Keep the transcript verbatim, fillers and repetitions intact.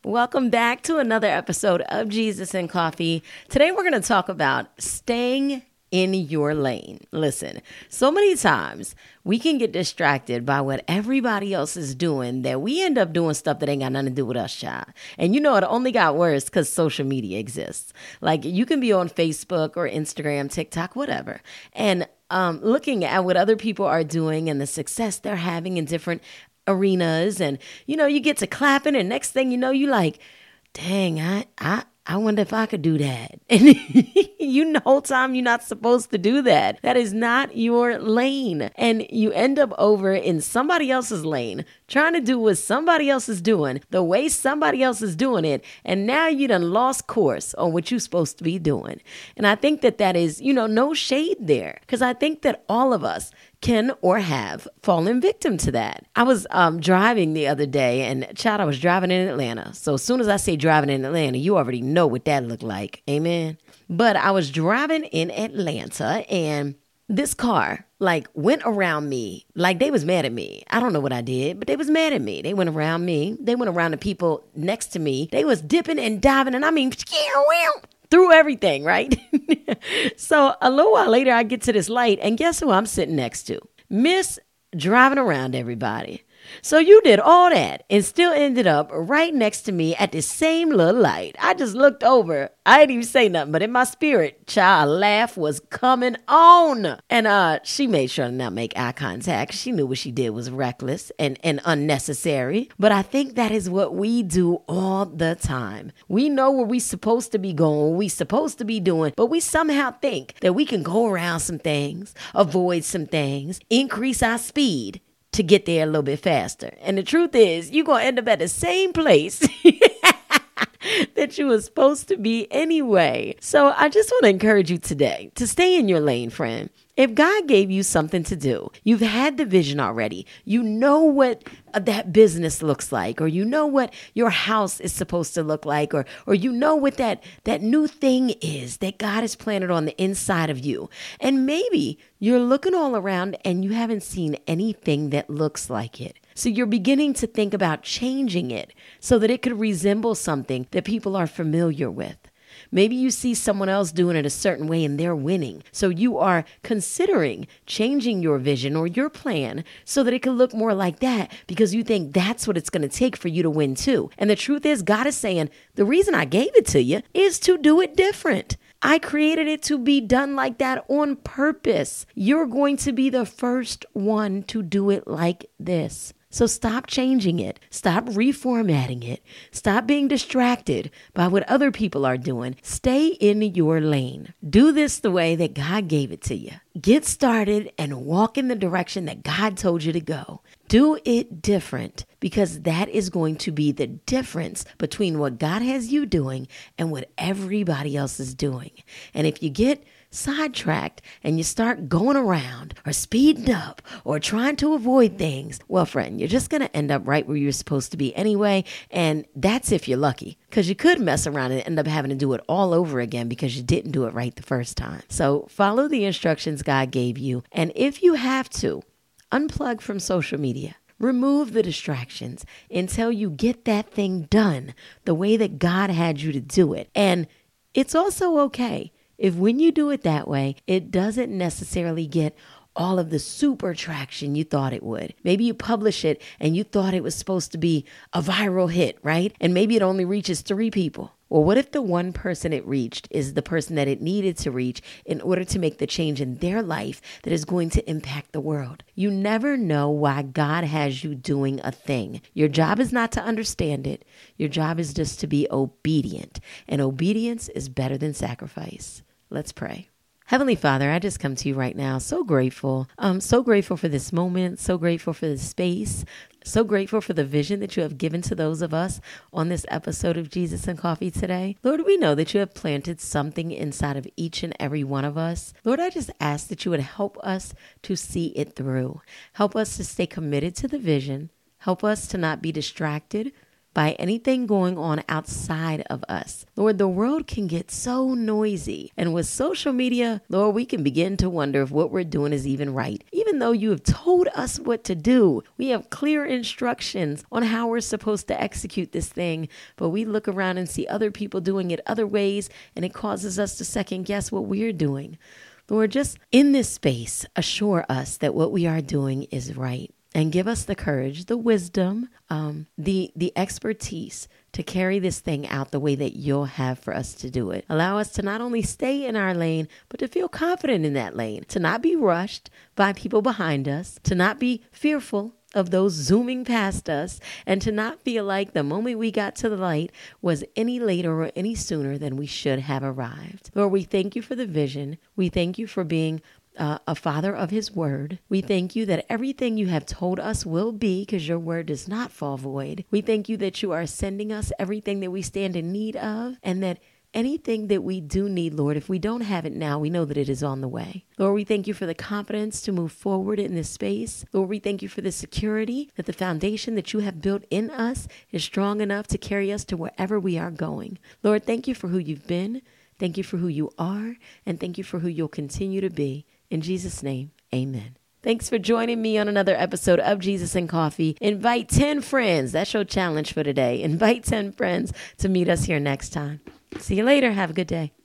Welcome back to another episode of Jesus and Coffee. Today we're going to talk about staying in your lane. Listen, so many times we can get distracted by what everybody else is doing that we end up doing stuff that ain't got nothing to do with us, child. And you know, it only got worse because social media exists. Like you can be on Facebook or Instagram, TikTok, whatever, and um, looking at what other people are doing and the success they're having in different arenas, and you know, you get to clapping, and next thing you know, you like, dang, I, I, I wonder if I could do that. And you know, the whole time you're not supposed to do that. That is not your lane, and you end up over in somebody else's lane, trying to do what somebody else is doing, the way somebody else is doing it, and now you done lost course on what you're supposed to be doing. And I think that that is, you know, no shade there, because I think that all of us can or have fallen victim to that. I was um, driving the other day, and child, I was driving in Atlanta. So as soon as I say driving in Atlanta, you already know what that looked like. Amen. But I was driving in Atlanta, and this car like went around me like they was mad at me. I don't know what I did, but they was mad at me. They went around me. They went around the people next to me. They was dipping and diving, and I mean, through everything, right? So a little while later, I get to this light, and guess who I'm sitting next to? Miss driving around everybody. So you did all that and still ended up right next to me at the same little light. I just looked over. I didn't even say nothing, but in my spirit, child, a laugh was coming on. And uh, she made sure to not make eye contact. She knew what she did was reckless and, and unnecessary. But I think that is what we do all the time. We know where we're supposed to be going, what we're supposed to be doing, but we somehow think that we can go around some things, avoid some things, increase our speed to get there a little bit faster. And the truth is, you're going to end up at the same place that you were supposed to be anyway. So I just want to encourage you today to stay in your lane, friend. If God gave you something to do, you've had the vision already, you know what that business looks like, or you know what your house is supposed to look like, or or you know what that, that new thing is that God has planted on the inside of you. And maybe you're looking all around and you haven't seen anything that looks like it. So you're beginning to think about changing it so that it could resemble something that people are familiar with. Maybe you see someone else doing it a certain way and they're winning. So you are considering changing your vision or your plan so that it can look more like that, because you think that's what it's going to take for you to win too. And the truth is, God is saying, the reason I gave it to you is to do it different. I created it to be done like that on purpose. You're going to be the first one to do it like this. So stop changing it. Stop reformatting it. Stop being distracted by what other people are doing. Stay in your lane. Do this the way that God gave it to you. Get started and walk in the direction that God told you to go. Do it different, because that is going to be the difference between what God has you doing and what everybody else is doing. And if you get sidetracked and you start going around or speeding up or trying to avoid things, well, friend, you're just going to end up right where you're supposed to be anyway. And that's if you're lucky, because you could mess around and end up having to do it all over again because you didn't do it right the first time. So follow the instructions God gave you. And if you have to, unplug from social media. Remove the distractions until you get that thing done the way that God had you to do it. And it's also okay if when you do it that way, it doesn't necessarily get all of the super traction you thought it would. Maybe you publish it and you thought it was supposed to be a viral hit, right? And maybe it only reaches three people. Well, what if the one person it reached is the person that it needed to reach in order to make the change in their life that is going to impact the world? You never know why God has you doing a thing. Your job is not to understand it. Your job is just to be obedient. And obedience is better than sacrifice. Let's pray. Heavenly Father, I just come to you right now, so grateful. I'm so grateful for this moment, so grateful for this space, so grateful for the vision that you have given to those of us on this episode of Jesus and Coffee today. Lord, we know that you have planted something inside of each and every one of us. Lord, I just ask that you would help us to see it through. Help us to stay committed to the vision. Help us to not be distracted by anything going on outside of us. Lord, the world can get so noisy. And with social media, Lord, we can begin to wonder if what we're doing is even right. Even though you have told us what to do, we have clear instructions on how we're supposed to execute this thing. But we look around and see other people doing it other ways, and it causes us to second guess what we're doing. Lord, just in this space, assure us that what we are doing is right. And give us the courage, the wisdom, um, the the expertise to carry this thing out the way that you'll have for us to do it. Allow us to not only stay in our lane, but to feel confident in that lane, to not be rushed by people behind us, to not be fearful of those zooming past us, and to not feel like the moment we got to the light was any later or any sooner than we should have arrived. Lord, we thank you for the vision. We thank you for being Uh, a father of his word. We thank you that everything you have told us will be, because your word does not fall void. We thank you that you are sending us everything that we stand in need of, and that anything that we do need, Lord, if we don't have it now, we know that it is on the way. Lord, we thank you for the confidence to move forward in this space. Lord, we thank you for the security that the foundation that you have built in us is strong enough to carry us to wherever we are going. Lord, thank you for who you've been. Thank you for who you are, and thank you for who you'll continue to be. In Jesus' name, amen. Thanks for joining me on another episode of Jesus and Coffee. Invite ten friends. That's your challenge for today. Invite ten friends to meet us here next time. See you later. Have a good day.